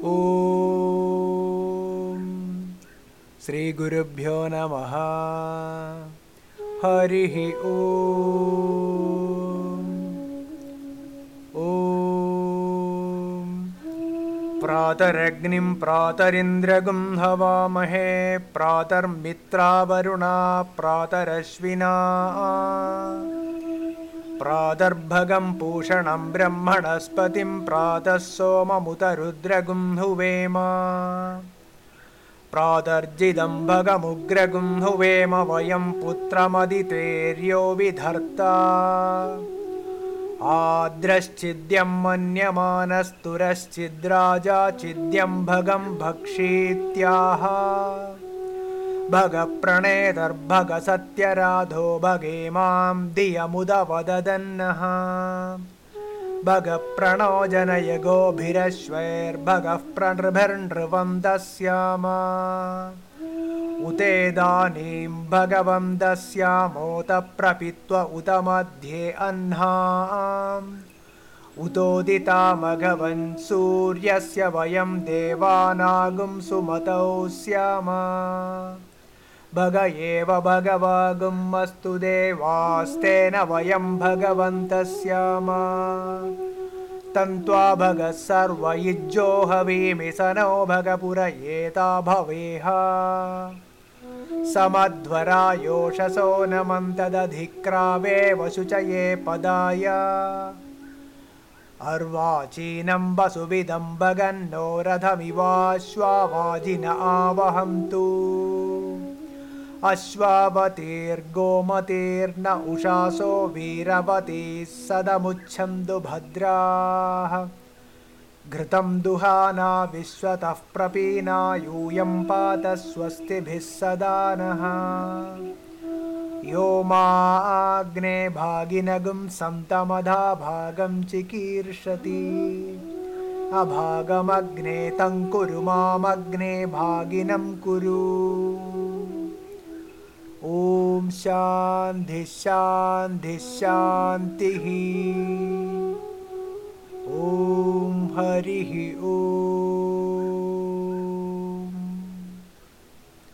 ॐ श्रीगुरुभ्यो नमः। हरिः ॐ। प्रातरग्निं प्रातरिन्द्रगुं हवामहे, प्रातर्मित्रावरुणा प्रातरश्विना, प्रातर्भगं पूषणं ब्रह्मणस्पतिं प्रातः सोममुत रुद्रगुं हुवेम, प्रातर्जिदं भगमुग्रगुं हुवेम वयं पुत्रमदितेर्यो विधर्ता, आद्रश्चिद्यं मन्यमानस्तुरश्चिद्राजा चिद्यं भगं भक्षीत्याह, भगप्रणेतर्भग सत्यराधो भगेमां धियमुदवददन्नः, भगप्रणो जनय गोभिरश्वैर्भगः प्रणृभिर्नृवं दस्याम, उतेदानीं भगवं दस्यामोत प्रपित्व उत मध्ये अह्नाम्, उतोदितामघवन् सूर्यस्य वयं देवानागुं सुमतौ स्याम, भग एव भगवागुमस्तु देवास्तेन वयं भगवन्तः स्याम, तन्त्वा भगः सर्वयुज्यो हवीमि स नो भगपुर एता भवेह, समध्वरायोषसो नमन्तदधिक्रावे वशुचये पदाय, अर्वाचीनं वसुविदं भगन्नो रथमिवाश्वावाजिन आवहन्तु, अश्वावतीर्गोमतीर्न उषासो वीरवतीः सदमुच्छन्तु भद्राः, घृतं दुहाना विश्वतः प्रपीना यूयं पात स्वस्तिभिः सदा नः, यो माग्ने भागिनगुं सन्तमधा भागं चिकीर्षति, अभागमग्ने तं कुरु मामग्ने भागिनं कुरु। ॐ शान्तिः शान्तिः शान्तिः। ॐ हरिः ॐ।